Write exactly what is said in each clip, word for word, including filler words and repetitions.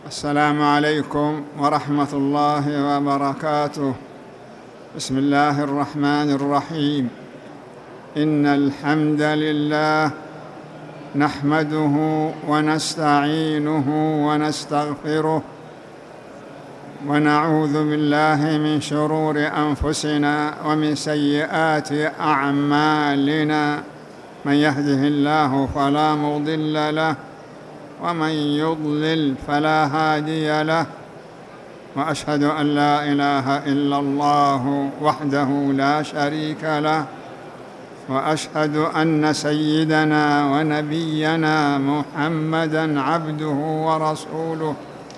السلام عليكم ورحمة الله وبركاته. بسم الله الرحمن الرحيم. إن الحمد لله نحمده ونستعينه ونستغفره ونعوذ بالله من شرور أنفسنا ومن سيئات أعمالنا. من يهده الله فلا مضل له ومن يضلل فلا هادي له، وأشهد أن لا إله إلا الله وحده لا شريك له، وأشهد أن سيدنا ونبينا محمدًا عبده ورسوله.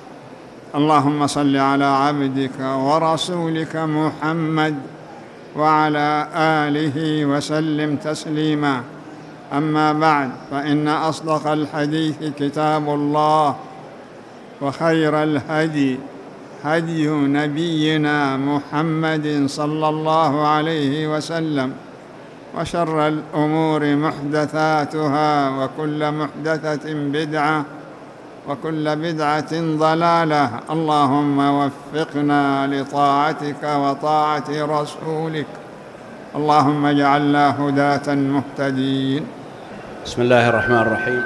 اللهم صل على عبدك ورسولك محمد وعلى آله وسلم تسليماً. أما بعد، فإن أصدق الحديث كتاب الله، وخير الهدي هدي نبينا محمد صلى الله عليه وسلم، وشر الأمور محدثاتها، وكل محدثة بدعة، وكل بدعة ضلالة. اللهم وفقنا لطاعتك وطاعة رسولك، اللهم اجعلنا هداة مهتدين. بسم الله الرحمن الرحيم.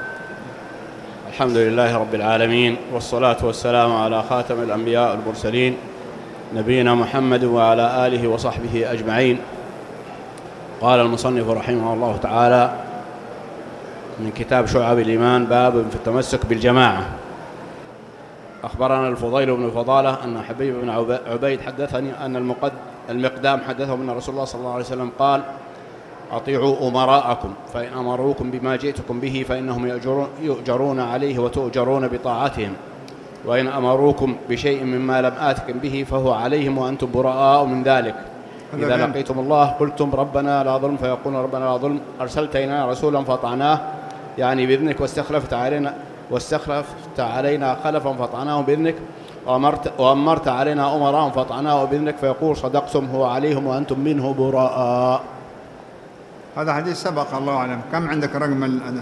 الحمد لله رب العالمين، والصلاة والسلام على خاتم الأنبياء والمرسلين نبينا محمد وعلى آله وصحبه أجمعين. قال المصنف رحمه الله تعالى من كتاب شعب الإيمان: باب في التمسك بالجماعة. أخبرنا الفضيل بن فضالة أن حبيب بن عبيد حدثني أن المقدام حدثه من رسول الله صلى الله عليه وسلم قال: أطيعوا أمراءكم، فإن أمروكم بما جئتكم به فإنهم يؤجرون عليه وتؤجرون بطاعتهم، وإن أمروكم بشيء مما لم آتكم به فهو عليهم وأنتم براء من ذلك. إذا لقيتم الله قلتم ربنا لا ظلم، فيقولون ربنا لا ظلم. أرسلت إلينا رسولا فأطعناه، يعني بإذنك، واستخلفت علينا واستخلفت علينا خلفا فأطعناه بإذنك، وأمرت, وأمرت علينا أمراء فأطعناه بإذنك، فيقول صدقتم هو عليهم وأنتم منه براء. هذا حديث سبق، الله أعلم. كم عندك رقم الأداء؟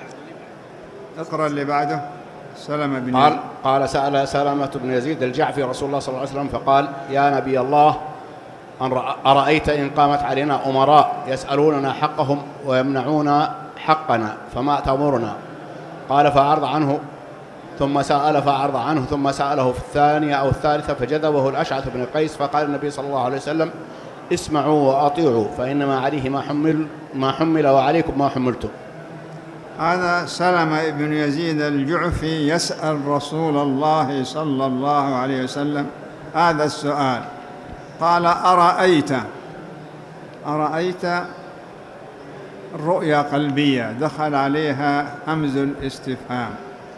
اقرأ اللي بعده. سلمة بن قال, قال سأل سلمة بن يزيد الجعفي رسول الله صلى الله عليه وسلم فقال: يا نبي الله، أن أرأيت إن قامت علينا أمراء يسألوننا حقهم ويمنعون حقنا، فما تأمرنا؟ قال: فأعرض عنه، ثم سأل فأعرض عنه، ثم سأله في الثانية أو الثالثة فجذبه الأشعث بن قيس، فقال النبي صلى الله عليه وسلم: اسمعوا وأطيعوا، فإنما عليه ما حمل, ما حمل وعليكم ما حملتم. هذا سلمة بن يزيد الجعفي يسأل رسول الله صلى الله عليه وسلم هذا السؤال. قال: أرأيت أرأيت الرؤيا قلبية، دخل عليها همز الاستفهام،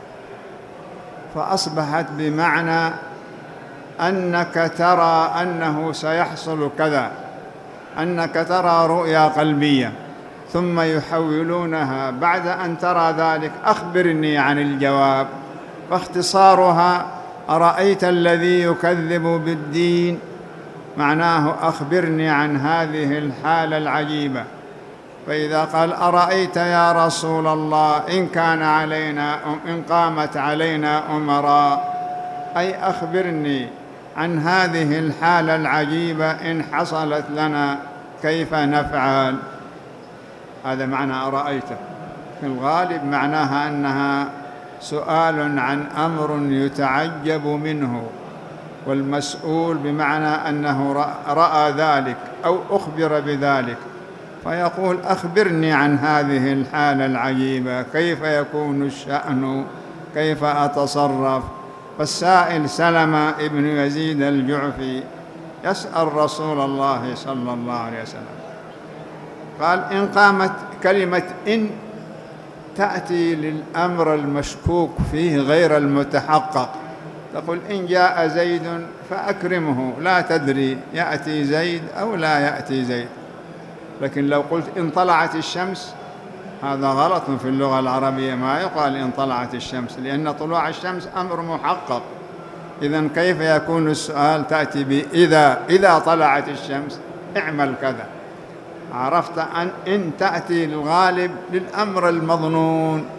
فأصبحت بمعنى أنك ترى أنه سيحصل كذا، أنك ترى رؤيا قلبية، ثم يحولونها بعد أن ترى ذلك: أخبرني عن الجواب. فاختصارها: أرأيت الذي يكذب بالدين، معناه أخبرني عن هذه الحالة العجيبة. فإذا قال: أرأيت يا رسول الله إن كان علينا إن قامت علينا أمراء، أي أخبرني عن هذه الحالة العجيبة إن حصلت لنا كيف نفعل. هذا معنى أرأيت. في الغالب معناها أنها سؤال عن أمر يتعجب منه، والمسؤول بمعنى أنه رأى ذلك أو أخبر بذلك، فيقول: أخبرني عن هذه الحالة العجيبة، كيف يكون الشأن، كيف أتصرف. فالسائل سلمة ابن يزيد الجعفي يسأل رسول الله صلى الله عليه وسلم، قال: إن قامت كلمة إن تأتي للأمر المشكوك فيه غير المتحقق، تقول: إن جاء زيد فأكرمه، لا تدري يأتي زيد أو لا يأتي زيد. لكن لو قلت إن طلعت الشمس، هذا غلط في اللغة العربية، ما يقال إن طلعت الشمس، لأن طلوع الشمس أمر محقق. إذن كيف يكون السؤال؟ تأتي بإذا إذا طلعت الشمس اعمل كذا. عرفت أن إن تأتي الغالب للأمر المظنون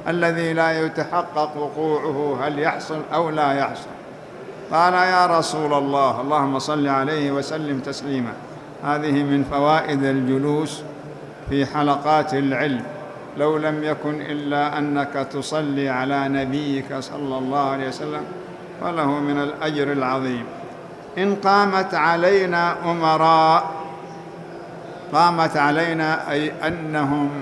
الذي لا يتحقق وقوعه هل يحصل أو لا يحصل. قال يا رسول الله، اللهم صل عليه وسلم تسليما. هذه من فوائد الجلوس في حلقات العلم، لو لم يكن إلا أنك تصلي على نبيك صلى الله عليه وسلم فله من الأجر العظيم. إن قامت علينا أمراء، قامت علينا أي أنهم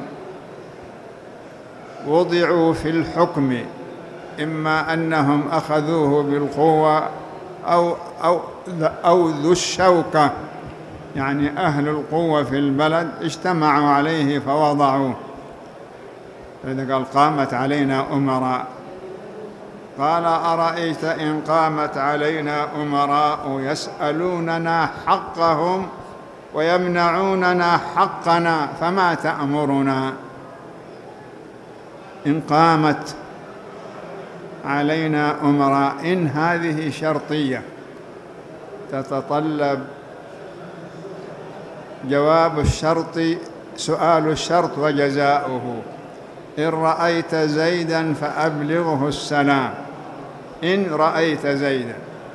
وضعوا في الحكم، إما أنهم أخذوه بالقوة أو, أو, أو ذو الشوكة، يعني أهل القوة في البلد اجتمعوا عليه فوضعوه. إذا قال قامت علينا أمراء، قال أرأيت إن قامت علينا أمراء يسألوننا حقهم ويمنعوننا حقنا فما تأمرنا؟ إن قامت علينا أمراء، إن هذه شرطية تتطلب جواب الشرط، سؤال الشرط وجزاؤه. إن رأيت زيدا فأبلغه السلام. إن رأيت زيدا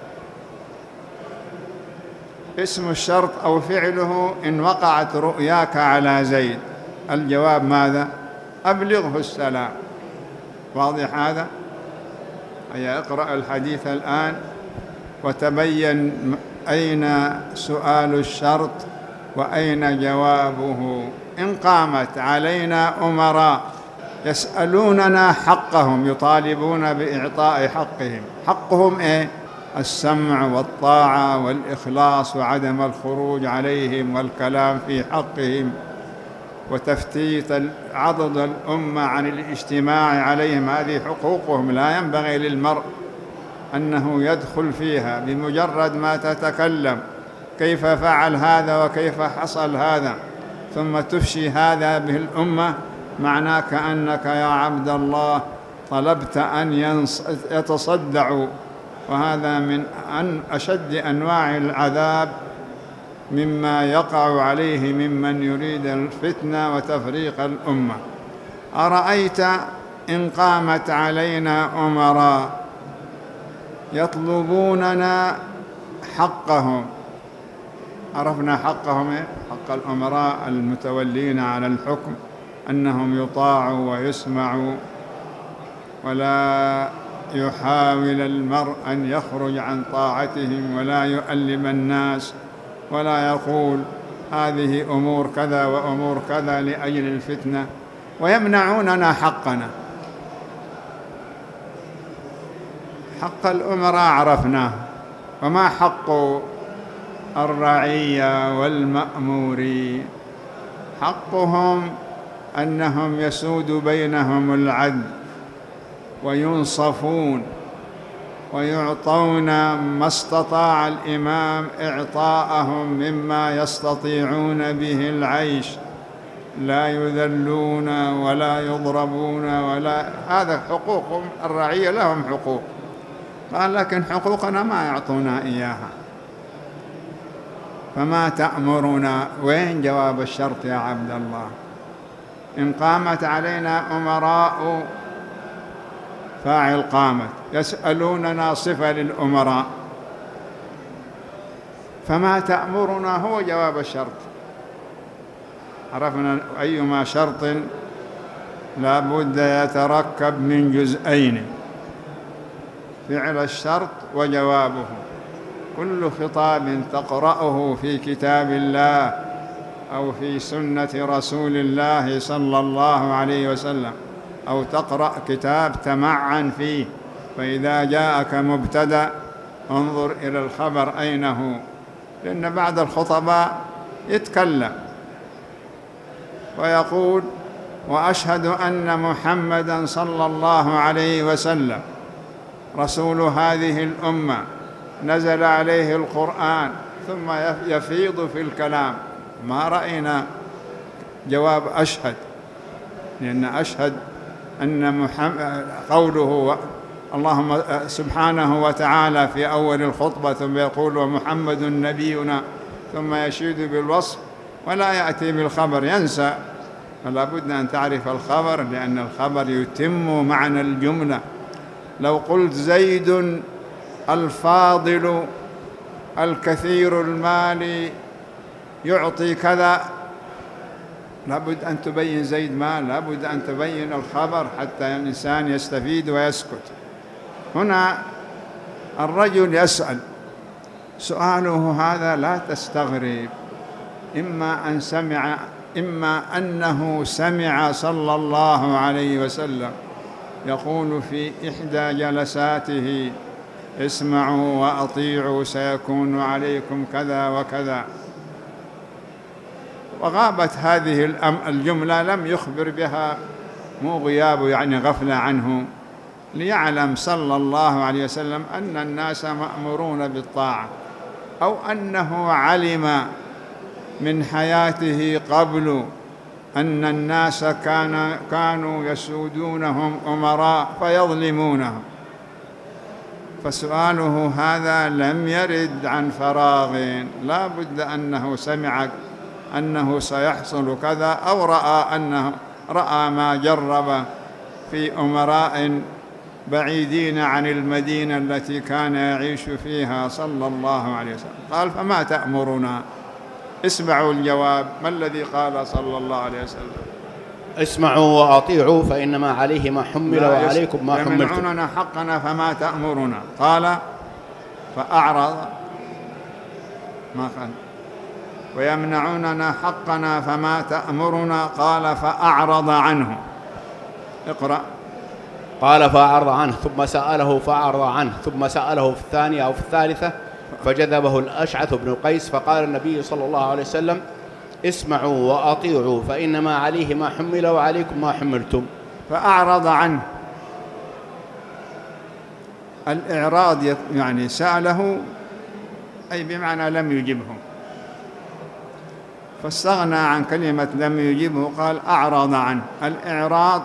اسم الشرط أو فعله إن وقعت رؤياك على زيد، الجواب ماذا؟ أبلغه السلام. واضح هذا؟ أي اقرأ الحديث الآن وتبين أين سؤال الشرط وأين جوابه. إن قامت علينا أمراء يسألوننا حقهم، يطالبون بإعطاء حقهم. حقهم إيه؟ السمع والطاعة والإخلاص وعدم الخروج عليهم والكلام في حقهم وتفتيت عضد الأمة عن الاجتماع عليهم. هذه حقوقهم، لا ينبغي للمرء أنه يدخل فيها بمجرد ما تتكلم كيف فعل هذا وكيف حصل هذا ثم تفشي هذا به الأمة، معناه كأنك يا عبد الله طلبت أن يتصدعوا، وهذا من أن أشد أنواع العذاب مما يقع عليه ممن يريد الفتنة وتفريق الأمة. أرأيت إن قامت علينا أمراء يطلبوننا حقهم. عرفنا حقهم إيه؟ حق الأمراء المتولين على الحكم أنهم يطاعوا ويسمعوا، ولا يحاول المرء أن يخرج عن طاعتهم ولا يؤلم الناس ولا يقول هذه أمور كذا وأمور كذا لأجل الفتنة، ويمنعوننا حقنا. حق الأمراء عرفناه، وما حق الرعية والمأمورين؟ حقهم أنهم يسود بينهم العدل وينصفون ويعطون ما استطاع الإمام إعطاءهم مما يستطيعون به العيش، لا يذلون ولا يضربون ولا، هذا حقوقهم. الرعية لهم حقوق، قال لكن حقوقنا ما يعطونا إياها. فما تأمرنا؟ وين جواب الشرط يا عبد الله؟ إن قامت علينا أمراء، فاعل قامت، يسألوننا صفة للأمراء، فما تأمرنا هو جواب الشرط. عرفنا أيما شرط لا بد يتركب من جزئين: فعل الشرط وجوابه. كل خطاب تقرأه في كتاب الله أو في سنة رسول الله صلى الله عليه وسلم، أو تقرأ كتاب تمعن فيه، فإذا جاءك مبتدأ انظر إلى الخبر أين هو، لأن بعض الخطباء يتكلم ويقول وأشهد أن محمدًا صلى الله عليه وسلم رسول هذه الأمة نزل عليه القرآن، ثم يفيض في الكلام. ما رأينا جواب أشهد، لأن أشهد أن محمد قوله اللهم سبحانه وتعالى في أول الخطبة، ثم يقول ومحمد نبينا، ثم يشيد بالوصف ولا يأتي بالخبر، ينسى فلا بد أن تعرف الخبر، لأن الخبر يتم معنى الجملة. لو قلت زيد الفاضل الكثير المال يعطي كذا، لابد أن تبين زيد مال، لابد أن تبين الخبر حتى الإنسان يستفيد ويسكت. هنا الرجل يسأل، سؤاله هذا لا تستغرب، إما أن سمع إما أنه سمع صلى الله عليه وسلم يقول في إحدى جلساته: اسمعوا وأطيعوا سيكون عليكم كذا وكذا، وغابت هذه الجملة لم يخبر بها، مو غياب يعني غفلة عنه، ليعلم صلى الله عليه وسلم أن الناس مأمورون بالطاعة، أو أنه علم من حياته قبل أن الناس كان كانوا يسودونهم أمراء فيظلمونهم، فسؤاله هذا لم يرد عن فراغ، لا بد أنه سمع أنه سيحصل كذا، أو رأى أنه رأى ما جرب في أمراء بعيدين عن المدينة التي كان يعيش فيها صلى الله عليه وسلم. قال: فما تأمرنا؟ اسمعوا الجواب، ما الذي قال صلى الله عليه وسلم؟ اسمعوا وأطيعوا فإنما عليه ما حمل وعليكم ما حملتم. يمنعوننا حقنا فما تأمرنا؟ قال: فأعرض ما قال ويمنعوننا حقنا فما تأمرنا، قال: فأعرض عنه. اقرأ. قال: فأعرض عنه، ثم سأله فأعرض عنه، ثم سأله في الثانية أو في الثالثة فجذبه الأشعث بن قيس، فقال النبي صلى الله عليه وسلم: اسمعوا وأطيعوا فإنما عليه ما حمل وعليكم ما حملتم. فأعرض عنه، الإعراض يعني سأله أي بمعنى لم يجبه، فاستغنى عن كلمة لم يجبه، قال أعرض عنه. الإعراض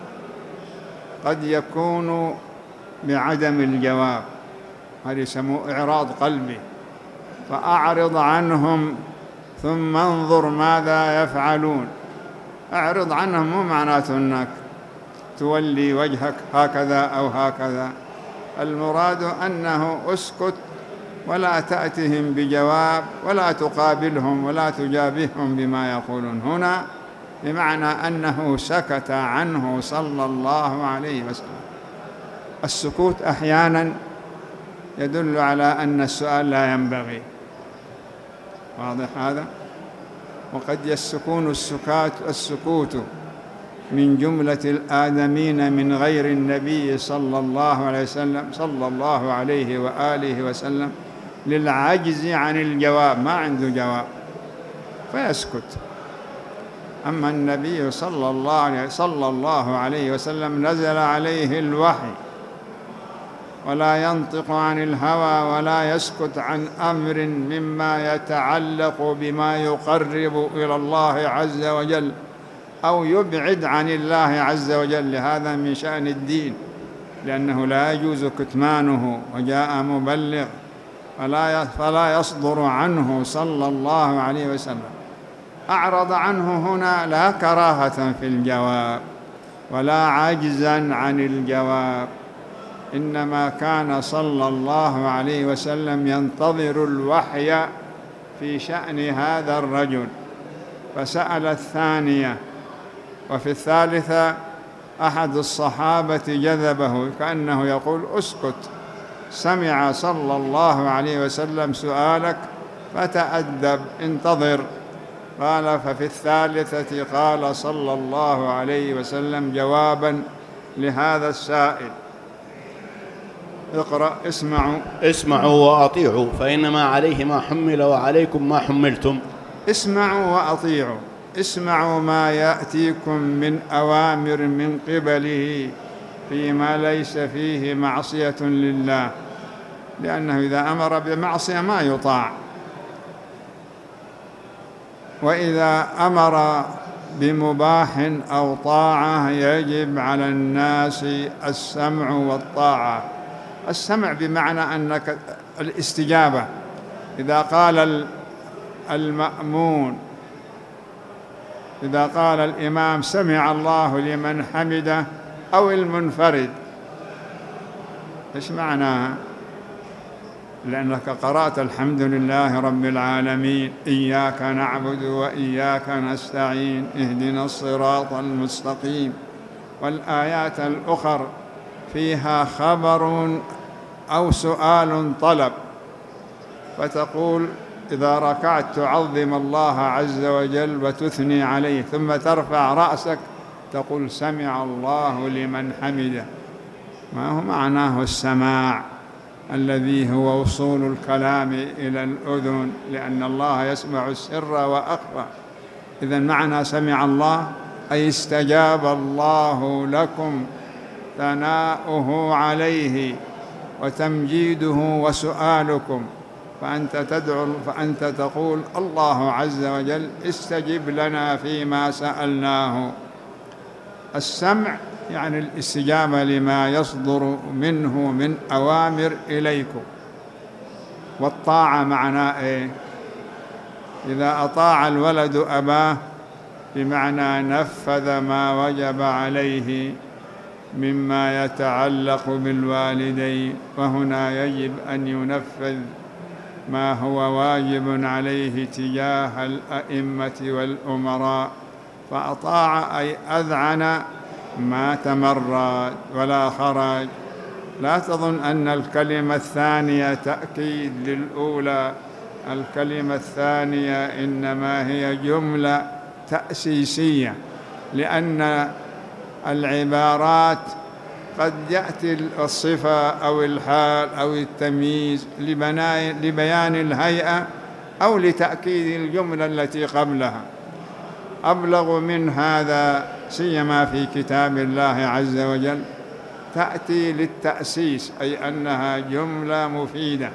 قد يكون بعدم الجواب، هذا يسموه إعراض قلبي. فأعرض عنهم ثم انظر ماذا يفعلون. أعرض عنهم مو معناته أنك تولي وجهك هكذا أو هكذا، المراد أنه أسكت ولا تأتهم بجواب ولا تقابلهم ولا تجابههم بما يقولون. هنا بمعنى أنه سكت عنه صلى الله عليه وسلم. السكوت أحيانا يدل على أن السؤال لا ينبغي، واضح هذا؟ وقد يكون السكات السكوت من جملة الآدمين من غير النبي صلى الله عليه وسلم صلى الله عليه وآله وسلم للعجز عن الجواب، ما عنده جواب فيسكت. أما النبي صلى الله عليه صلى الله عليه وسلم نزل عليه الوحي ولا ينطق عن الهوى ولا يسكت عن أمر مما يتعلق بما يقرب إلى الله عز وجل أو يبعد عن الله عز وجل. هذا من شأن الدين، لأنه لا يجوز كتمانه، وجاء مبلغ فلا فلا يصدر عنه صلى الله عليه وسلم. أعرض عنه هنا لا كراهة في الجواب ولا عجزا عن الجواب، إنما كان صلى الله عليه وسلم ينتظر الوحي في شأن هذا الرجل، فسأل الثانية. وفي الثالثة أحد الصحابة جذبه كأنه يقول: اسكت، سمع صلى الله عليه وسلم سؤالك فتأدب، انتظر. قال: ففي الثالثة قال صلى الله عليه وسلم جوابا لهذا السائل. اقرأ. اسمعوا اسمعوا وأطيعوا فإنما عليه ما حمل وعليكم ما حملتم. اسمعوا وأطيعوا، اسمعوا ما يأتيكم من أوامر من قبله فيما ليس فيه معصية لله، لأنه إذا أمر بمعصية ما يطاع، وإذا أمر بمباح أو طاعة يجب على الناس السمع والطاعة. السمع بمعنى أنك الاستجابة، إذا قال المأمون إذا قال الإمام سمع الله لمن حمده أو المنفرد، إيش معناها؟ لأنك قرأت الحمد لله رب العالمين، إياك نعبد وإياك نستعين، اهدنا الصراط المستقيم، والآيات الأخر فيها خبر أو سؤال طلب، فتقول إذا ركعت تعظم الله عز وجل وتثني عليه، ثم ترفع رأسك تقول سمع الله لمن حمده. ما هو معناه السماع الذي هو وصول الكلام إلى الأذن، لأن الله يسمع السر وأخفى. إذن معنى سمع الله أي استجاب الله لكم، ثناؤه عليه وتمجيده وسؤالكم، فأنت تدعو فأنت تقول الله عز وجل استجب لنا فيما سألناه. السمع يعني الاستجابة لما يصدر منه من أوامر إليكم. والطاعة معناه إيه؟ إذا أطاع الولد أباه بمعنى نفذ ما وجب عليه مما يتعلق بالوالدين، وهنا يجب أن ينفذ ما هو واجب عليه تجاه الأئمة والأمراء، فأطاع أي أذعن ما تمرد ولا خرج. لا تظن أن الكلمة الثانية تأكيد للأولى، الكلمة الثانية إنما هي جملة تأسيسية، لأن العبارات قد يأتي الصفة أو الحال أو التمييز لبيان الهيئة أو لتأكيد الجملة التي قبلها. أبلغ من هذا سيما في كتاب الله عز وجل تأتي للتأسيس، أي أنها جملة مفيدة.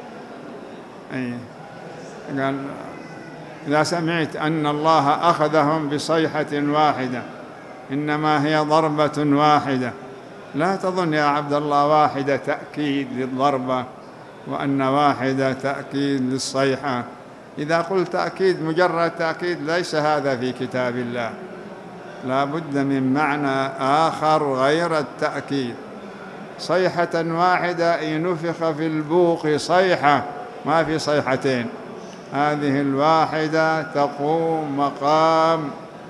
أي قال إذا سمعت أن الله أخذهم بصيحة واحدة إنما هي ضربة واحدة، لا تظن يا عبد الله واحدة تأكيد للضربة وأن واحدة تأكيد للصيحة. إذا قلت تأكيد مجرد تأكيد ليس هذا في كتاب الله، لا بد من معنى آخر غير التأكيد. صيحة واحدة إن نفخ في البوق صيحة، ما في صيحتين، هذه الواحدة تقوم مقام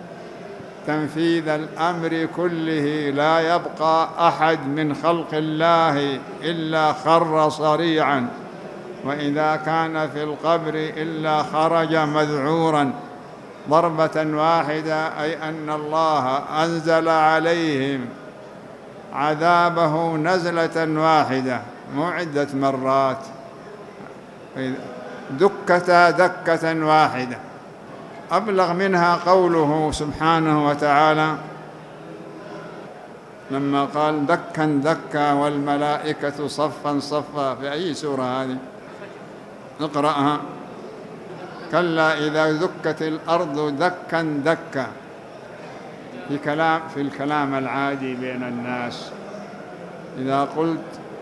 تنفيذ الأمر كله، لا يبقى أحد من خلق الله إلا خر صريعا، وإذا كان في القبر إلا خرج مذعورا. ضربة واحدة أي أن الله أنزل عليهم عذابه نزلة واحدة مو عدة مرات، دكة دكة واحدة. أبلغ منها قوله سبحانه وتعالى لما قال دكا دكا والملائكة صفا صفا، في أي سورة هذه؟ اقرأها. كلا إذا دكت الأرض دكا دكا، في كلام في الكلام العادي بين الناس إذا قلت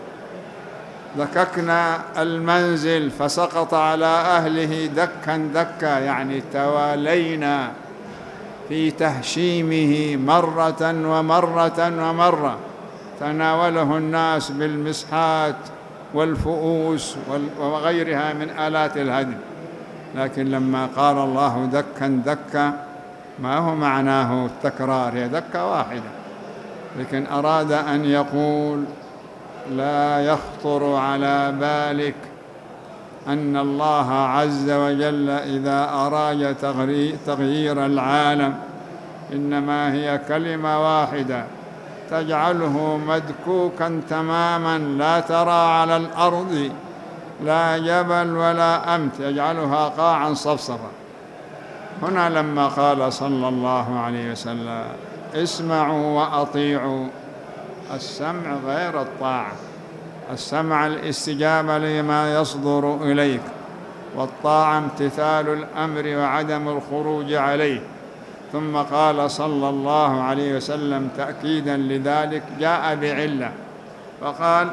دككنا المنزل فسقط على أهله دكا دكا، يعني توالينا في تهشيمه مرة ومرة ومرة، تناوله الناس بالمسحات والفؤوس وغيرها من آلات الهدم. لكن لما قال الله دكا دكا ما هو معناه التكرار، هي دكة واحدة، لكن أراد أن يقول لا يخطر على بالك أن الله عز وجل إذا أراد تغيير العالم إنما هي كلمة واحدة تجعله مدكوكا تماما، لا ترى على الأرض لا جبل ولا أمت، يجعلها قاعا صفصفا. هنا لما قال صلى الله عليه وسلم اسمعوا وأطيعوا، السمع غير الطاعة. السمع الاستجابة لما يصدر إليك، والطاعة امتثال الأمر وعدم الخروج عليه. ثم قال صلى الله عليه وسلم تأكيدا لذلك جاء بعلة فقال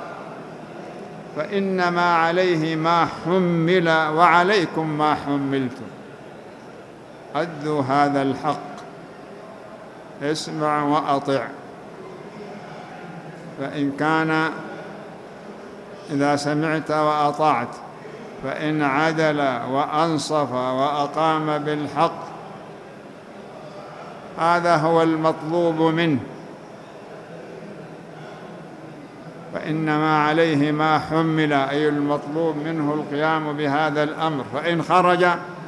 فإنما عليه ما حمل وعليكم ما حملتم، أدوا هذا الحق اسمع وأطع. فإن كان إذا سمعت وأطعت، فإن عدل وأنصف وأقام بالحق، هذا هو المطلوب منه، فإنما عليه ما حمل، أي المطلوب منه القيام بهذا الأمر. فإن خرج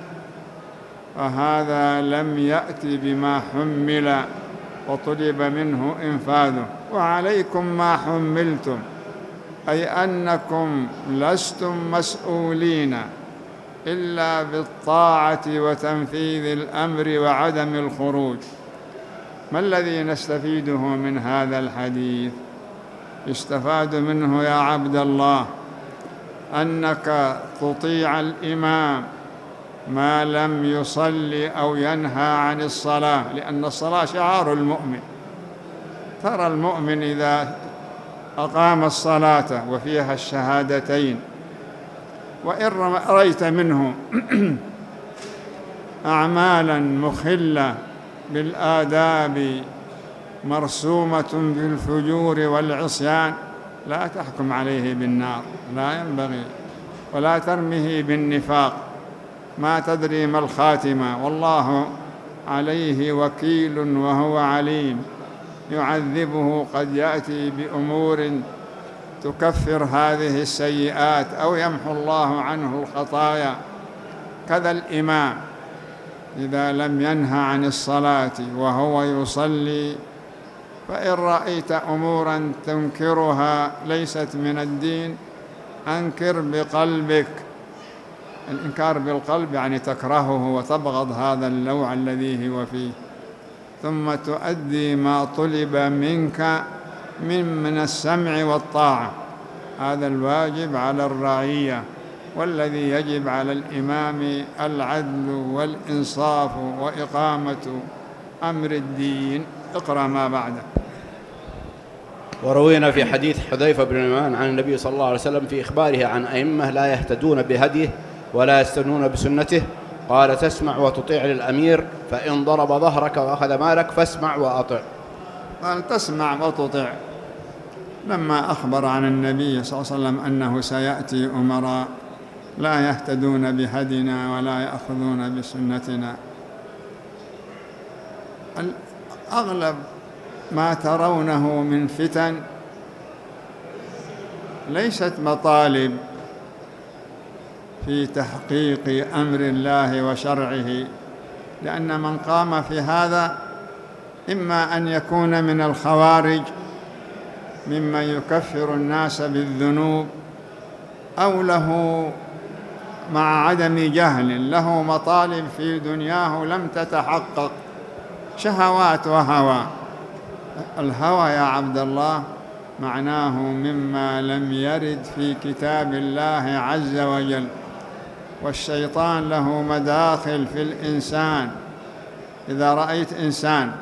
فهذا لم يأتي بما حمل وطلب منه إنفاذه. وعليكم ما حملتم، أي أنكم لستم مسؤولين إلا بالطاعة وتنفيذ الأمر وعدم الخروج. ما الذي نستفيده من هذا الحديث؟ يستفاد منه يا عبد الله أنك تطيع الإمام ما لم يصلي أو ينهى عن الصلاة، لأن الصلاة شعار المؤمن. ترى المؤمن إذا أقام الصلاة وفيها الشهادتين، وإن رأيت منه أعمالا مخلة بالآداب مرسومة بالفجور والعصيان، لا تحكم عليه بالنار، لا ينبغي، ولا ترمه بالنفاق، ما تدري ما الخاتمة، والله عليه وكيل وهو عليم، يعذبه، قد يأتي بأمور تكفر هذه السيئات أو يمحو الله عنه الخطايا. كذا الإمام إذا لم ينهى عن الصلاة وهو يصلي، فإن رأيت أمورا تنكرها ليست من الدين أنكر بقلبك. الإنكار بالقلب يعني تكرهه وتبغض هذا النوع الذي هو فيه، ثم تؤدي ما طلب منك من من السمع والطاعة. هذا الواجب على الرعية، والذي يجب على الإمام العدل والإنصاف وإقامة أمر الدين. اقرأ ما بعده. وروينا في حديث حذيفة بن اليمان عن النبي صلى الله عليه وسلم في إخباره عن أئمة لا يهتدون بهديه ولا يستنون بسنته، قال: تسمع وتطيع للأمير، فإن ضرب ظهرك وأخذ مالك فاسمع وأطع. قال تسمع وتطيع لما أخبر عن النبي صلى الله عليه وسلم أنه سيأتي أمراء لا يهتدون بهدنا ولا يأخذون بسنتنا. أغلب ما ترونه من فتن ليست مطالب في تحقيق أمر الله وشرعه، لأن من قام في هذا إما أن يكون من الخوارج ممن يكفر الناس بالذنوب، أو له مع عدم جهل له مطالب في دنياه لم تتحقق، شهوات وهوى. الهوى يا عبد الله معناه مما لم يرد في كتاب الله عز وجل، والشيطان له مداخل في الإنسان. إذا رأيت إنسان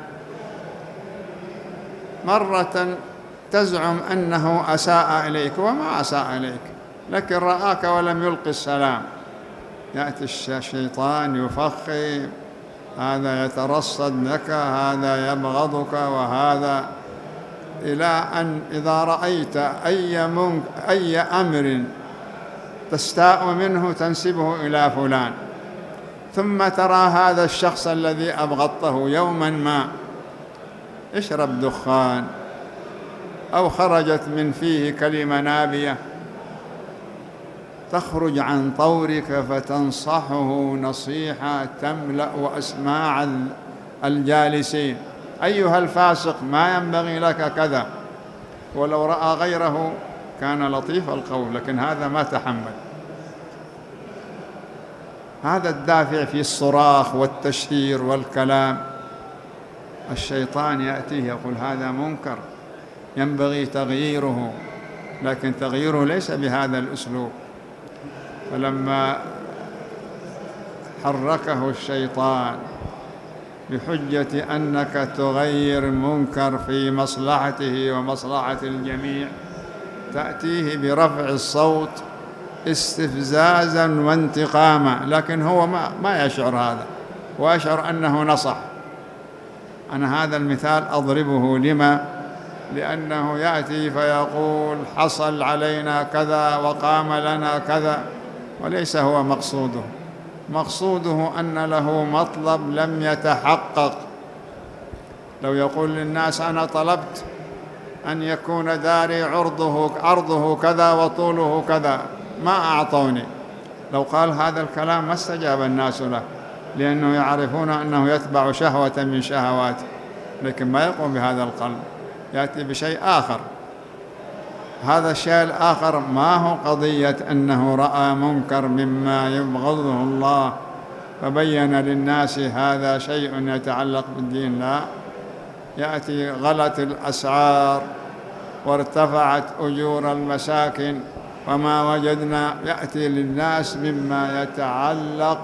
مرة تزعم أنه أساء إليك وما أساء إليك، لكن رآك ولم يلقي السلام، يأتي الشيطان يفخم، هذا يترصد لك، هذا يبغضك، وهذا، إلى أن إذا رأيت أي, منك أي أمر تستاء منه تنسبه إلى فلان، ثم ترى هذا الشخص الذي أبغضته يوما ما اشرب دخان أو خرجت من فيه كلمة نابية، تخرج عن طورك فتنصحه نصيحة تملأ أسماع الجالسين: أيها الفاسق ما ينبغي لك كذا. ولو رأى غيره كان لطيف القول، لكن هذا ما تحمل. هذا الدافع في الصراخ والتشهير والكلام. الشيطان يأتيه يقول هذا منكر ينبغي تغييره، لكن تغييره ليس بهذا الأسلوب. فلما حركه الشيطان بحجة أنك تغير منكر في مصلحته ومصلحة الجميع، تأتيه برفع الصوت استفزازا وانتقاما، لكن هو ما, ما يشعر هذا، ويشعر أنه نصح. أنا هذا المثال أضربه لما؟ لأنه يأتي فيقول حصل علينا كذا وقام لنا كذا، وليس هو مقصوده. مقصوده أن له مطلب لم يتحقق. لو يقول للناس أنا طلبت أن يكون داري عرضه عرضه كذا وطوله كذا ما أعطوني، لو قال هذا الكلام ما استجاب الناس له، لأنه يعرفون أنه يتبع شهوة من شهواته، لكن ما يقوم بهذا القلب، يأتي بشيء آخر. هذا الشيء الآخر ما هو قضية أنه رأى منكر مما يبغضه الله فبين للناس هذا شيء يتعلق بالدين، لا، يأتي غلت الأسعار وارتفعت أجور المساكن وما وجدنا، يأتي للناس مما يتعلق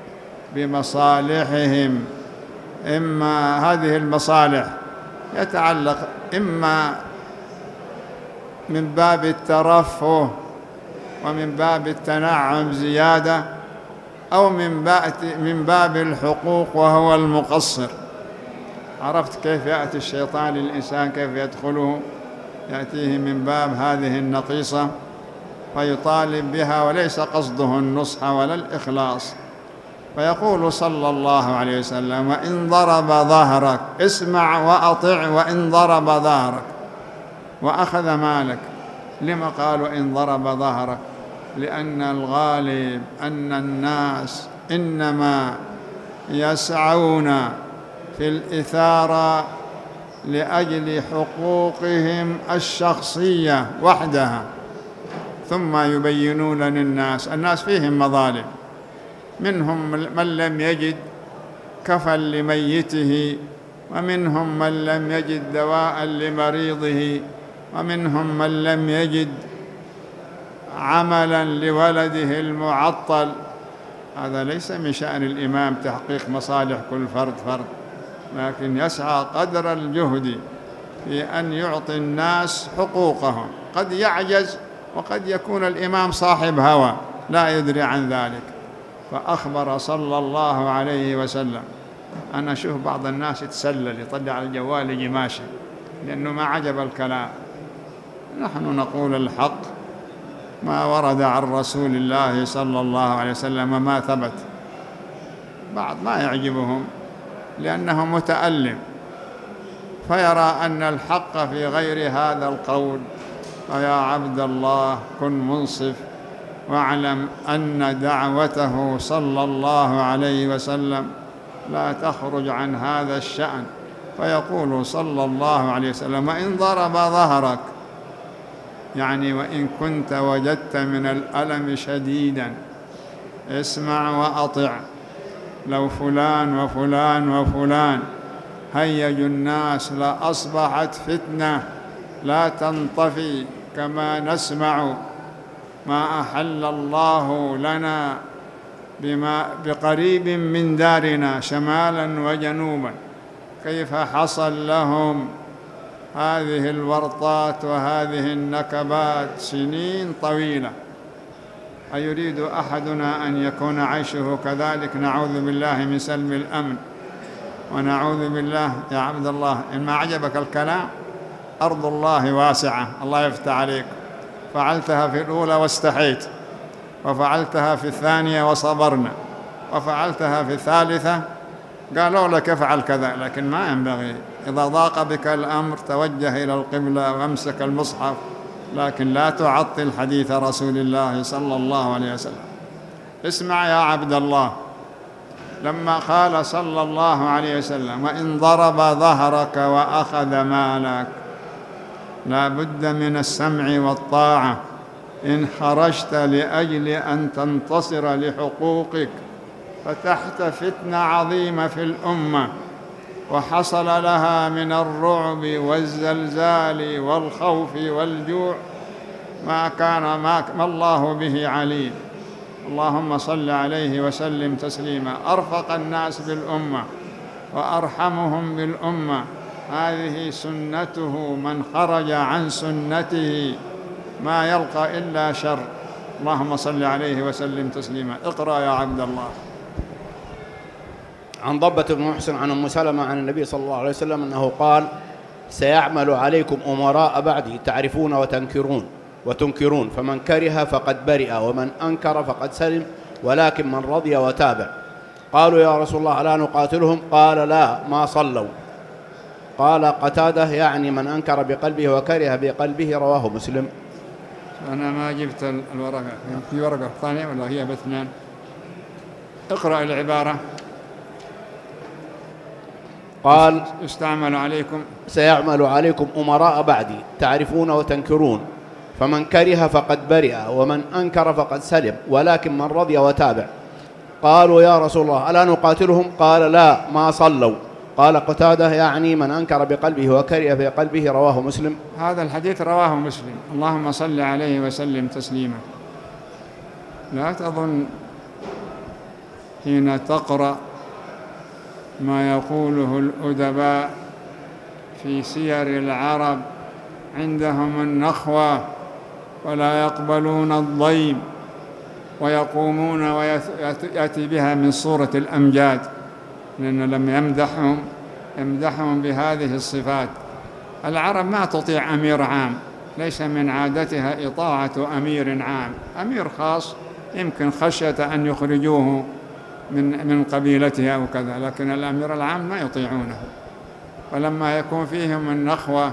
بمصالحهم. إما هذه المصالح يتعلق إما من باب الترفه ومن باب التنعم زيادة، أو من باب الحقوق وهو المقصر. عرفت كيف يأتي الشيطان للإنسان، كيف يدخله؟ يأتيه من باب هذه النقيصة فيطالب بها، وليس قصده النصح ولا الإخلاص. فيقول صلى الله عليه وسلم وإن ضرب ظهرك، اسمع وأطع، وإن ضرب ظهرك وأخذ مالك. لما قالوا إن ضرب ظهرك؟ لأن الغالب أن الناس إنما يسعون في الإثارة لأجل حقوقهم الشخصية وحدها، ثم يبينون للناس. الناس فيهم مظالم، منهم من لم يجد كفن لميته، ومنهم من لم يجد دواء لمريضه، ومنهم من لم يجد عملا لولده المعطل. هذا ليس من شأن الإمام تحقيق مصالح كل فرد فرد، لكن يسعى قدر الجهد في أن يعطي الناس حقوقهم. قد يعجز، وقد يكون الإمام صاحب هوى لا يدري عن ذلك. فأخبر صلى الله عليه وسلم. أنا أشوف بعض الناس يتسلل، يطلع على الجوال يجي ماشي لأنه ما عجب الكلام. نحن نقول الحق، ما ورد عن رسول الله صلى الله عليه وسلم ما ثبت. بعض ما يعجبهم لأنه متألم، فيرى أن الحق في غير هذا القول. فيا عبد الله كن منصف، واعلم أن دعوته صلى الله عليه وسلم لا تخرج عن هذا الشأن. فيقول صلى الله عليه وسلم وإن ضرب ظهرك، يعني وإن كنت وجدت من الألم شديدا، اسمع وأطع. لو فلان وفلان وفلان هيجوا الناس لأصبحت فتنة لا تنطفي، كما نسمع ما أحل الله لنا بما بقريب من دارنا شمالا وجنوبا، كيف حصل لهم هذه الورطات وهذه النكبات سنين طويلة. أيريد أحدنا أن يكون عيشه كذلك؟ نعوذ بالله من سلم الأمن، ونعوذ بالله. يا عبد الله إن ما عجبك الكلام، أرض الله واسعة، الله يفتح عليك. فعلتها في الأولى واستحيت، وفعلتها في الثانية وصبرنا، وفعلتها في الثالثة قالوا لك افعل كذا. لكن ما ينبغي، إذا ضاق بك الأمر توجه إلى القبلة وامسك المصحف، لكن لا تعطل حديث رسول الله صلى الله عليه وسلم. اسمع يا عبد الله، لما قال صلى الله عليه وسلم وإن ضرب ظهرك وأخذ مالك، لا بد من السمع والطاعة. إن خرجت لأجل أن تنتصر لحقوقك فتحت فتنة عظيمة في الأمة، وحصل لها من الرعب والزلزال والخوف والجوع ما كان ما الله به عليم. اللهم صل عليه وسلم تسليما. أرفق الناس بالأمة وأرحمهم بالأمة، هذه سنته. من خرج عن سنته ما يلقى إلا شر. اللهم صل عليه وسلم تسليما. اقرأ يا عبد الله. عن ضبة بن محسن عن أم سلمة عن النبي صلى الله عليه وسلم أنه قال: سيعمل عليكم أمراء بعدي تعرفون وتنكرون وتنكرون، فمن كره فقد برئ، ومن أنكر فقد سلم، ولكن من رضي وتابع. قالوا: يا رسول الله ألا نقاتلهم؟ قال: لا، ما صلوا. قال قتادة: يعني من أنكر بقلبه وكره بقلبه، رواه مسلم. أنا ما جبت الورقة، في ورقة ثانية ولا هي باثنان؟ اقرأ العبارة. قال: استعمل عليكم سيعمل عليكم أمراء بعدي تعرفون وتنكرون، فمن كره فقد برئ، ومن أنكر فقد سلم، ولكن من رضي وتابع. قالوا: يا رسول الله ألا نقاتلهم؟ قال: لا، ما صلوا. قال قتادة: يعني من أنكر بقلبه وكره بقلبه، رواه مسلم. هذا الحديث رواه مسلم، اللهم صل عليه وسلم تسليما. لا تظن حين تقرأ ما يقوله الأدباء في سير العرب عندهم النخوة ولا يقبلون الضيم، ويقومون ويأتي بها من صورة الأمجاد، لأنه لم يمدحهم يمدحهم بهذه الصفات. العرب ما تطيع أمير عام، ليس من عادتها إطاعة أمير عام، أمير خاص يمكن خشية أن يخرجوه من من قبيلته أو كذا، لكن الأمير العام ما يطيعونه. ولما يكون فيهم النخوة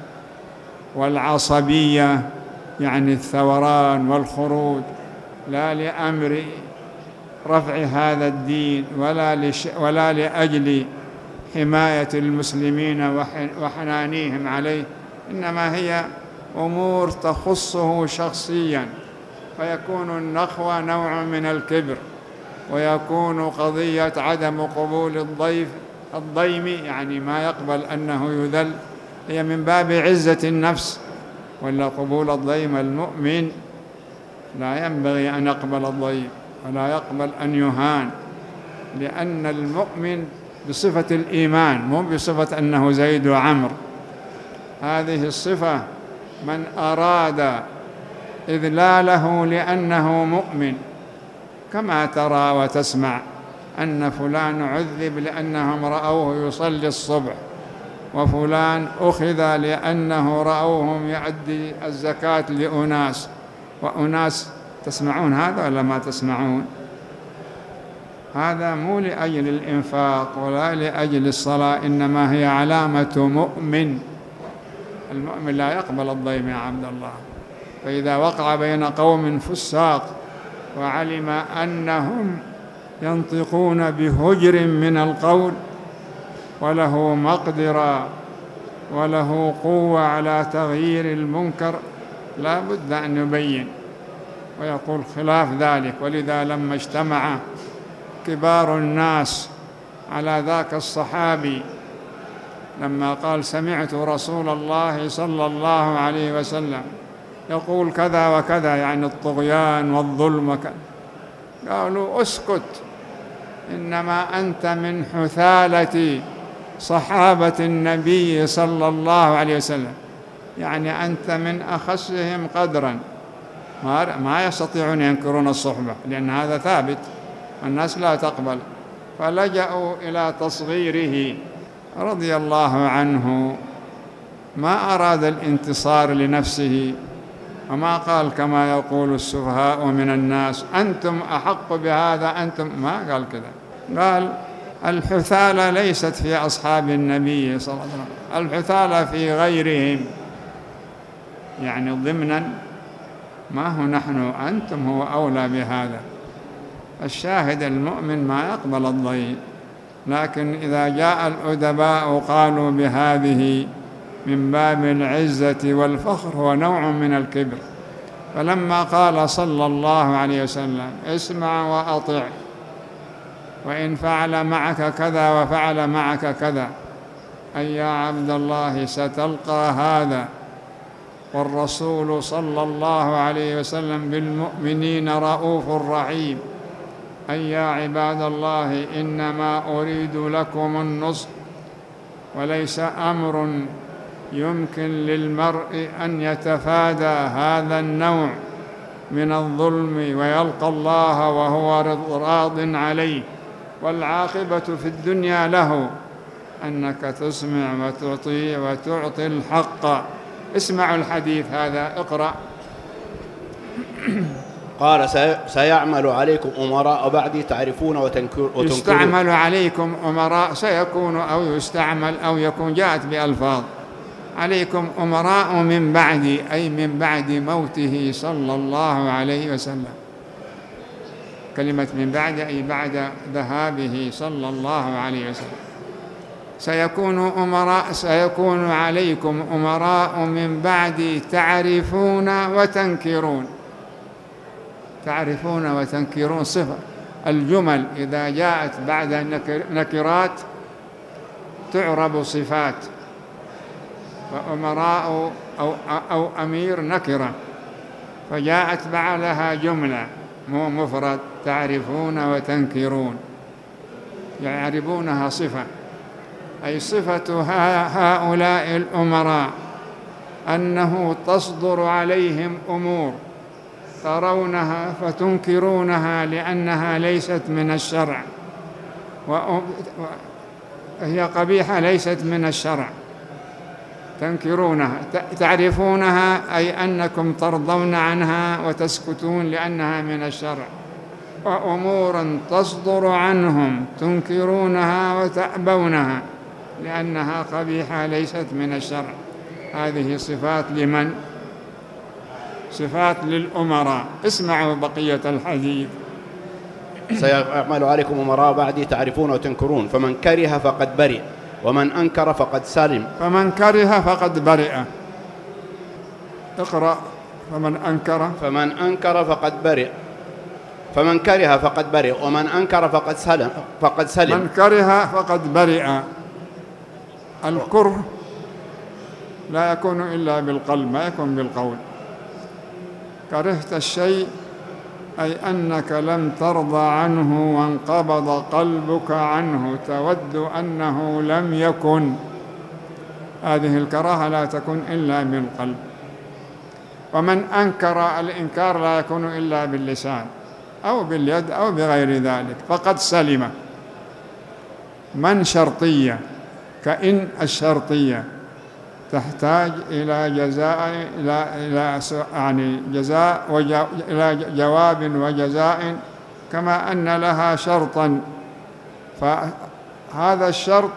والعصبية، يعني الثوران والخروج، لا لأمر رفع هذا الدين ولا لش ولا لأجل حماية المسلمين وحنانيهم عليه، إنما هي أمور تخصه شخصيا، فيكون النخوة نوع من الكبر، ويكون قضية عدم قبول الضيف الضيم، يعني ما يقبل أنه يذل، هي من باب عزة النفس. ولا قبول الضيم، المؤمن لا ينبغي أن يقبل الضيم ولا يقبل أن يهان، لأن المؤمن بصفة الإيمان، مو بصفة أنه زيد وعمر. هذه الصفة من أراد إذلاله لأنه مؤمن، كما ترى وتسمع أن فلان عذب لأنهم رأوه يصلي الصبح، وفلان أخذ لأنه رأوهم يؤدي الزكاة لأناس، وأناس تسمعون هذا ولا ما تسمعون؟ هذا مو لأجل الإنفاق ولا لأجل الصلاة، إنما هي علامة مؤمن. المؤمن لا يقبل الضيم يا عبد الله. فإذا وقع بين قوم فساق وعلم أنهم ينطقون بهجر من القول، وله مقدرة وله قوة على تغيير المنكر، لا بد أن يبين ويقول خلاف ذلك. ولذا لما اجتمع كبار الناس على ذاك الصحابي لما قال: سمعت رسول الله صلى الله عليه وسلم يقول كذا وكذا، يعني الطغيان والظلم وكذا، قالوا: اسكت، إنما أنت من حثالة صحابة النبي صلى الله عليه وسلم، يعني أنت من أخسهم قدرا، ما يستطيعون ينكرون الصحبة، لأن هذا ثابت، الناس لا تقبل. فلجأوا إلى تصغيره رضي الله عنه، ما أراد الانتصار لنفسه، وما قال كما يقول السفهاء من الناس: أنتم أحق بهذا، أنتم، ما قال كذا. قال: الحثالة ليست في أصحاب النبي صلى الله عليه وسلم، الحثالة في غيرهم، يعني ضمنا، ما هو نحن، أنتم هو أولى بهذا. الشاهد المؤمن ما يقبل الضيم، لكن إذا جاء الأدباء قالوا بهذه من باب العزة والفخر، هو نوع من الكبر. فلما قال صلى الله عليه وسلم: اسمع وأطع، وإن فعل معك كذا وفعل معك كذا، أي يا عبد الله ستلقى هذا، والرسول صلى الله عليه وسلم بالمؤمنين رؤوف رحيم، أي يا عباد الله إنما أريد لكم النصح، وليس أمر يمكن للمرء أن يتفادى هذا النوع من الظلم ويلقى الله وهو راض عليه، والعاقبة في الدنيا له، أنك تسمع وتطيع وتعطي الحق. اسمعوا الحديث هذا، اقرأ. قال: سيعمل عليكم أمراء بعدي تعرفون وتنكرون. يستعمل عليكم أمراء، سيكون أو يستعمل أو يكون، جاءت بألفاظ. عليكم أمراء من بعدي، أي من بعد موته صلى الله عليه وسلم. كلمة من بعد أي بعد ذهابه صلى الله عليه وسلم. سيكون أمراء سيكون عليكم أمراء من بعدي تعرفون وتنكرون. تعرفون وتنكرون صفة. الجمل إذا جاءت بعد نكرات تعرب صفات، فأمراء أو, أو أمير نكرة، فجاءت بعدها جملة مو مفرد، تعرفون وتنكرون، يعربونها صفة، أي صفة هؤلاء الأمراء أنه تصدر عليهم أمور ترونها فتنكرونها لأنها ليست من الشرع، وهي قبيحة ليست من الشرع. تنكرونها، تعرفونها أي أنكم ترضون عنها وتسكتون لأنها من الشرع. وأمور تصدر عنهم تنكرونها وتأبونها لأنها قبيحة ليست من الشرع. هذه صفات لمن؟ صفات للأمراء. اسمعوا بقية الحديث. سيعمل عليكم أمراء بعدي تعرفون وتنكرون، فمن كره فقد برئ ومن أنكر فقد سلم. فمن كره فقد برئ. اقرأ. فمن أنكر فمن أنكر فقد برئ فمن كره فقد برئ ومن أنكر فقد سلم فقد سلم. من كره فقد برئ. الكره لا يكون إلا بالقلب، ما يكون بالقول. كرهت الشيء أي أنك لم ترضى عنه وانقبض قلبك عنه، تود أنه لم يكن. هذه الكراهة لا تكون إلا بالقلب. ومن أنكر، الإنكار لا يكون إلا باللسان أو باليد أو بغير ذلك، فقد سلم. من شرطية كإن الشرطية تحتاج إلى جزاء إلى إلى يعني جزاء وجا إلى جواب وجزاء، كما أن لها شرطا. فهذا الشرط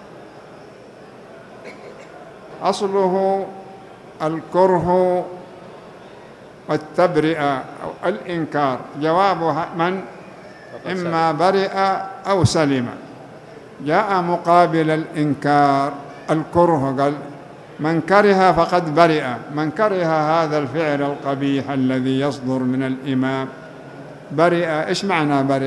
أصله الكره والتبرئة أو الإنكار. جوابها من؟ إما برئ أو سلم. جاء مقابل الإنكار الكره، قال من كره فقد برئ. من كره هذا الفعل القبيح الذي يصدر من الإمام، برئ. إيش معنى برئ؟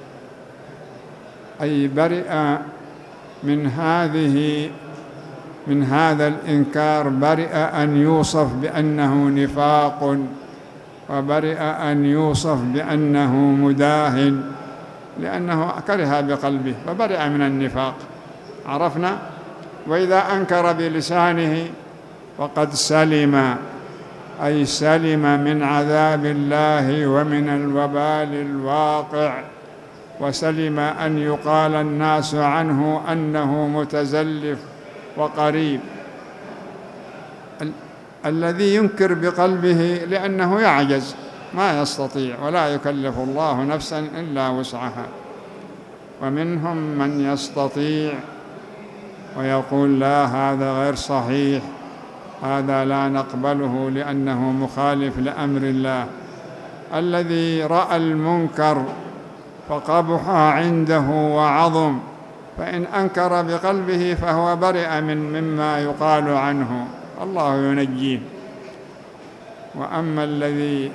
أي برئ من هذه من هذا الإنكار، برئ أن يوصف بأنه نفاق، وبرئ أن يوصف بأنه مداهن، لأنه كره بقلبه فبرئ من النفاق. عرفنا؟ وإذا أنكر بلسانه فقد سلم، أي سلم من عذاب الله ومن الوبال الواقع، وسلم أن يقال الناس عنه أنه متزلف وقريب. ال- الذي ينكر بقلبه لأنه يعجز، ما يستطيع، ولا يكلف الله نفسا إلا وسعها. ومنهم من يستطيع ويقول لا، هذا غير صحيح، هذا لا نقبله لأنه مخالف لأمر الله. الذي رأى المنكر فقبح عنده وعظم، فإن أنكر بقلبه فهو برئ من مما يقال عنه، الله ينجيه. وأما الذي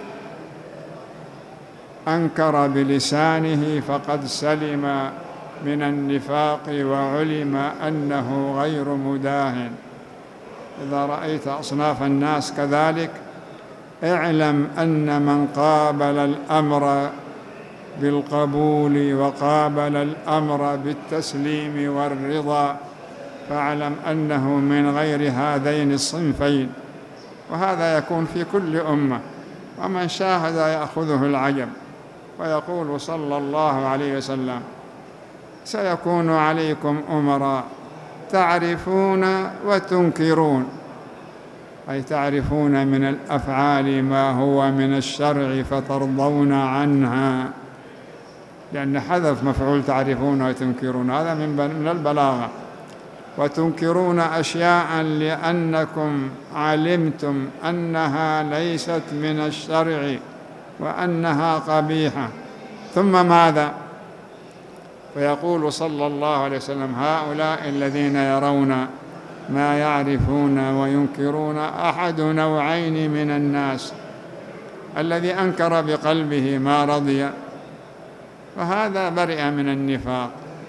أنكر بلسانه فقد سلم من النفاق وعلم أنه غير مداهن. إذا رأيت أصناف الناس كذلك اعلم أن من قابل الأمر بالقبول وقابل الأمر بالتسليم والرضا فاعلم أنه من غير هذين الصنفين. وهذا يكون في كل أمة، ومن شاهد يأخذه العجب. ويقول صلى الله عليه وسلم: سيكون عليكم أمراء تعرفون وتنكرون، أي تعرفون من الأفعال ما هو من الشرع فترضون عنها، لأن حذف مفعول تعرفون وتنكرون، هذا من البلاغة. وتنكرون أشياء لأنكم علمتم أنها ليست من الشرع وأنها قبيحة. ثم ماذا؟ فيقول صلى الله عليه وسلم: هؤلاء الذين يرون ما يعرفون وينكرون أحد نوعين من الناس: الذي أنكر بقلبه ما رضي فهذا برئ من النفاق،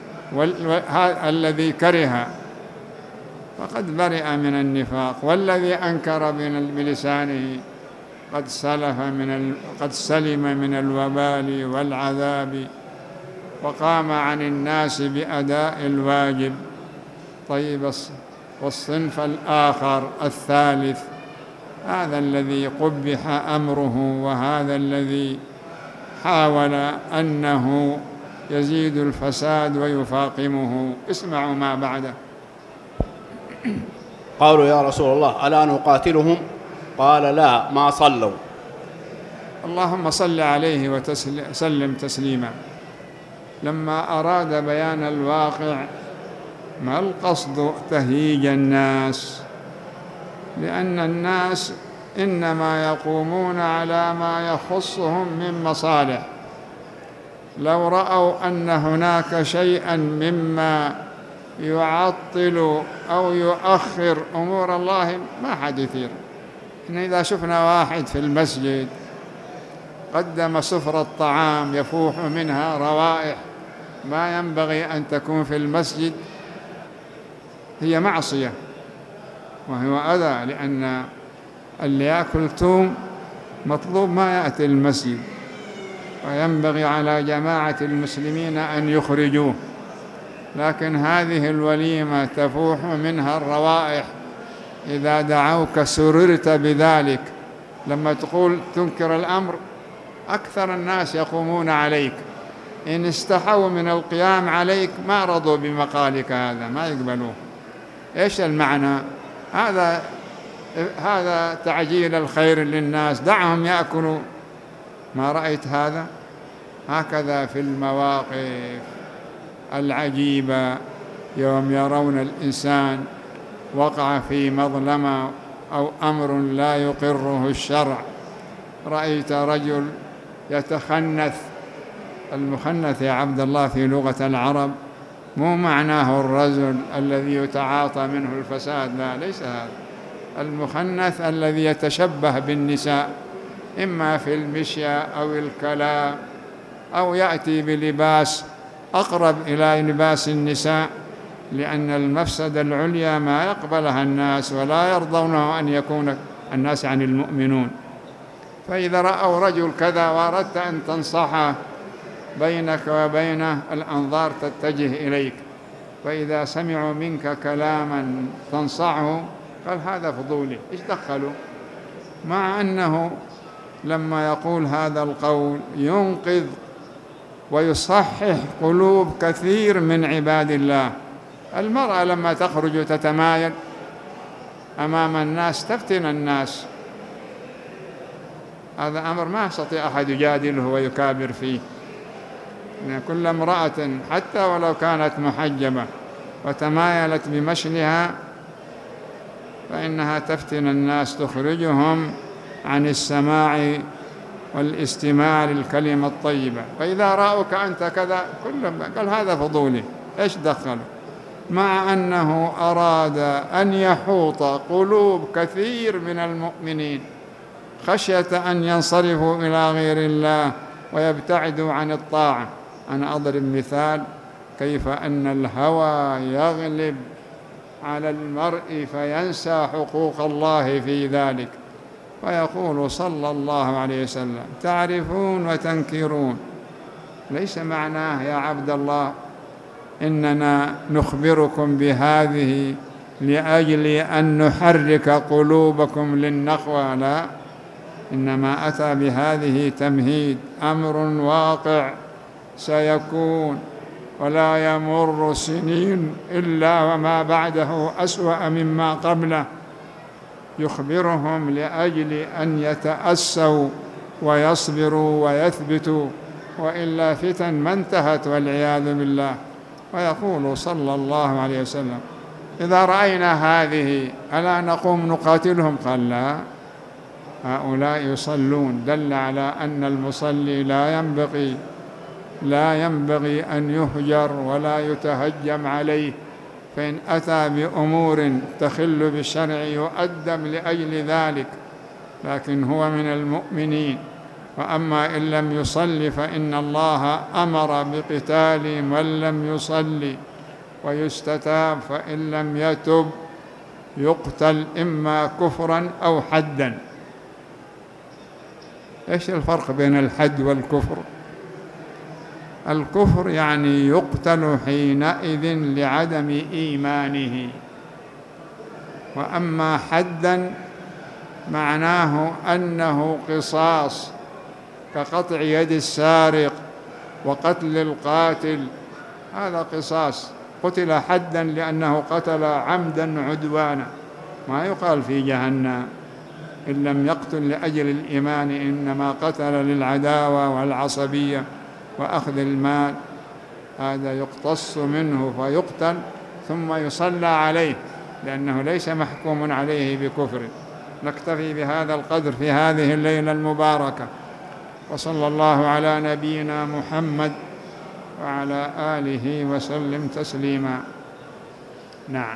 والذي كره فقد برئ من النفاق، والذي أنكر بلسانه قد سلف من ال... قد سلم من الوبال والعذاب وقام عن الناس بأداء الواجب. طيب، والصنف الآخر الثالث هذا الذي قبح أمره، وهذا الذي حاول أنه يزيد الفساد ويفاقمه. اسمعوا ما بعده. قالوا: يا رسول الله ألا نقاتلهم؟ قال: لا، ما صلوا. اللهم صل عليه وسلم تسليما. لما أراد بيان الواقع ما القصد تهييج الناس، لأن الناس إنما يقومون على ما يخصهم من مصالح. لو رأوا أن هناك شيئا مما يعطل أو يؤخر أمور الله ما حد يثير. إن إذا شفنا واحد في المسجد قدم سفرة طعام يفوح منها روائح ما ينبغي أن تكون في المسجد، هي معصية وهو أذى، لأن اللي يأكل توم مطلوب ما يأتي المسجد، وينبغي على جماعة المسلمين أن يخرجوه. لكن هذه الوليمة تفوح منها الروائح، إذا دعوك سررت بذلك. لما تقول تنكر الأمر أكثر الناس يقومون عليك، إن استحوا من القيام عليك ما رضوا بمقالك هذا، ما يقبلوه. إيش المعنى؟ هذا هذا تعجيل الخير للناس، دعهم يأكلوا. ما رأيت هذا؟ هكذا في المواقف العجيبة، يوم يرون الإنسان وقع في مظلمة أو أمر لا يقره الشرع. رأيت رجل يتخنث. المخنث يا عبد الله في لغة العرب مو معناه الرجل الذي يتعاطى منه الفساد، لا، ليس هذا. المخنث الذي يتشبه بالنساء، إما في المشي أو الكلام، أو يأتي بلباس أقرب إلى لباس النساء، لأن المفسدة العليا ما يقبلها الناس ولا يرضونه أن يكون الناس عن المؤمنون. فإذا رأوا رجل كذا وأردت أن تنصحه بينك وبينه الأنظار تتجه إليك، فإذا سمعوا منك كلاما تنصحه قال هذا فضولي، إيش دخلوا؟ مع أنه لما يقول هذا القول ينقذ ويصحح قلوب كثير من عباد الله. المرأة لما تخرج تتمايل أمام الناس تفتن الناس، هذا أمر ما يستطيع أحد يجادله ويكابر فيه. إن كل امرأة حتى ولو كانت محجبة وتمايلت بمشيها فإنها تفتن الناس، تخرجهم عن السماع والاستماع للكلمة الطيبة. فإذا رأوك أنت كذا كلهم قال هذا فضولي، إيش دخله؟ مع أنه أراد أن يحوط قلوب كثير من المؤمنين خشية أن ينصرفوا إلى غير الله ويبتعدوا عن الطاعة. أنا أضرب مثال كيف أن الهوى يغلب على المرء فينسى حقوق الله في ذلك. ويقول صلى الله عليه وسلم تعرفون وتنكرون، ليس معناه يا عبد الله إننا نخبركم بهذه لأجل أن نحرك قلوبكم للنخوة، لا، إنما أتى بهذه تمهيد، أمر واقع سيكون، ولا يمر سنين إلا وما بعده أسوأ مما قبله، يخبرهم لأجل أن يتأسوا ويصبروا ويثبتوا، وإلا فتن ما انتهت والعياذ بالله. ويقول صلى الله عليه وسلم: إذا رأينا هذه ألا نقوم نقاتلهم؟ قال: لا، هؤلاء يصلون. دل على أن المصلي لا ينبغي لا ينبغي أن يهجر ولا يتهجم عليه، فإن أتى بأمور تخل بالشرع يؤدب لأجل ذلك، لكن هو من المؤمنين. وأما إن لم يصلي فإن الله أمر بقتال من لم يصلي، ويستتاب، فإن لم يتب يقتل إما كفرا أو حدا. إيش الفرق بين الحد والكفر؟ الكفر يعني يقتل حينئذ لعدم إيمانه، وأما حدا معناه أنه قصاص، كقطع يد السارق وقتل القاتل، هذا قصاص، قتل حدا لأنه قتل عمدا عدوانا، ما يقال في جهنم إن لم يقتل لأجل الإيمان، إنما قتل للعداوة والعصبية وأخذ المال، هذا يقتص منه فيقتل ثم يصلى عليه لأنه ليس محكوم عليه بكفر. نكتفي بهذا القدر في هذه الليلة المباركة، وصلى الله على نبينا محمد وعلى آله وسلم تسليما. نعم.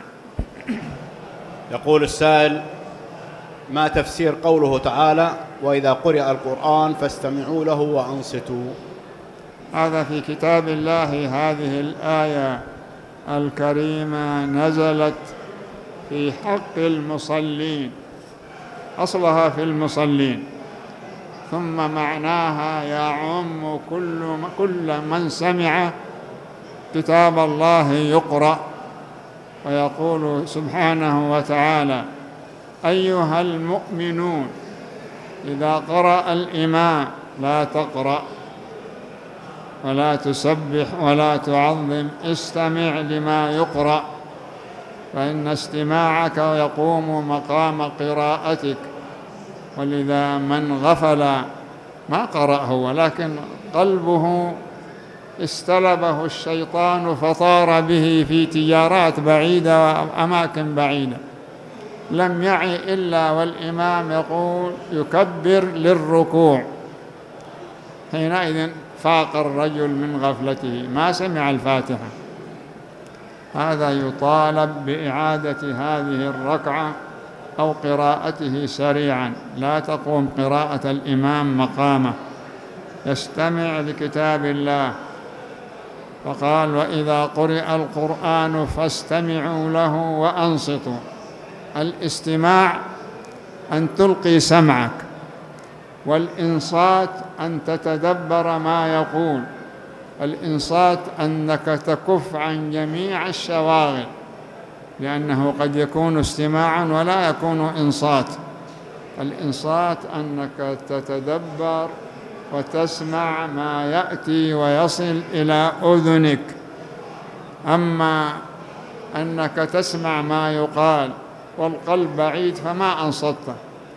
يقول السائل: ما تفسير قوله تعالى: وإذا قرئ القرآن فاستمعوا له وأنصتوا؟ هذا في كتاب الله. هذه الآية الكريمة نزلت في حق المصلين، أصلها في المصلين، ثم معناها يعم كل كل من سمع كتاب الله يقرأ. ويقول سبحانه وتعالى: أيها المؤمنون إذا قرأ الإمام لا تقرأ ولا تسبح ولا تعظم، استمع لما يقرأ، فإن استماعك يقوم مقام قراءتك. ولذا من غفل ما قرأه، ولكن قلبه استلبه الشيطان فطار به في تجارات بعيدة وأماكن بعيدة، لم يعي إلا والإمام يقول يكبر للركوع، حينئذ فاق الرجل من غفلته ما سمع الفاتحة. هذا يطالب بإعادة هذه الركعة أو قراءته سريعا، لا تقوم قراءة الإمام مقامه، يستمع لكتاب الله. فقال: وإذا قرئ القرآن فاستمعوا له وأنصتوا. الاستماع أن تلقي سمعك، والإنصات أن تتدبر ما يقول. الإنصات أنك تكف عن جميع الشواغل، لأنه قد يكون استماعا ولا يكون إنصات. الإنصات أنك تتدبر وتسمع ما يأتي ويصل إلى أذنك. أما أنك تسمع ما يقال والقلب بعيد فما أنصته،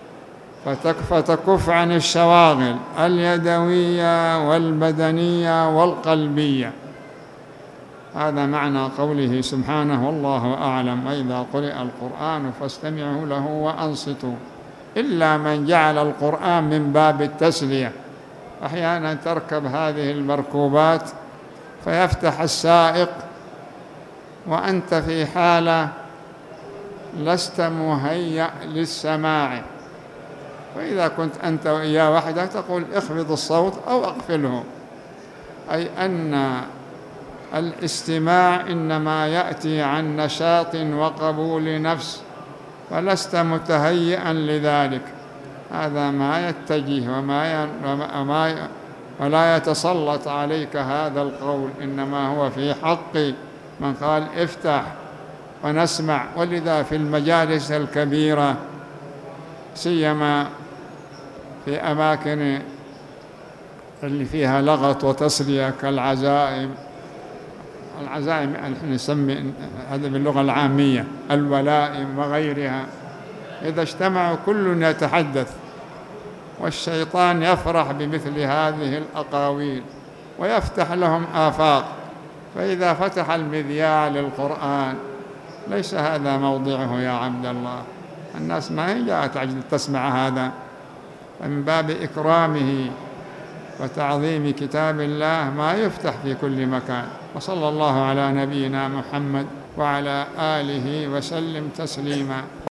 فتكف عن الشواغل اليدوية والبدنية والقلبية. هذا معنى قوله سبحانه والله أعلم: وإذا قرئ القرآن فاستمعوا له وأنصتوا. إلا من جعل القرآن من باب التسلية. أحيانا تركب هذه المركوبات فيفتح السائق وأنت في حالة لست مهيأ للسماع، فإذا كنت أنت وإياه وحدك تقول اخفض الصوت أو أقفله، أي أن الاستماع إنما يأتي عن نشاط وقبول نفس، فلست متهيئا لذلك. هذا ما يتجه وما وما ولا يتسلط عليك هذا القول، إنما هو في حق من قال افتح ونسمع. ولذا في المجالس الكبيرة سيما في أماكن اللي فيها لغط وتسلية كالعزائم العزائم نحن نسمي هذا باللغة العامية الولائم وغيرها، إذا اجتمعوا كل يتحدث، والشيطان يفرح بمثل هذه الأقاويل ويفتح لهم آفاق. فإذا فتح المذياع للقرآن ليس هذا موضعه يا عبد الله، الناس ما هي جاءت عجل تسمع هذا، فمن باب إكرامه وتعظيم كتاب الله ما يفتح في كل مكان. وصلى الله على نبينا محمد وعلى آله وسلم تسليما.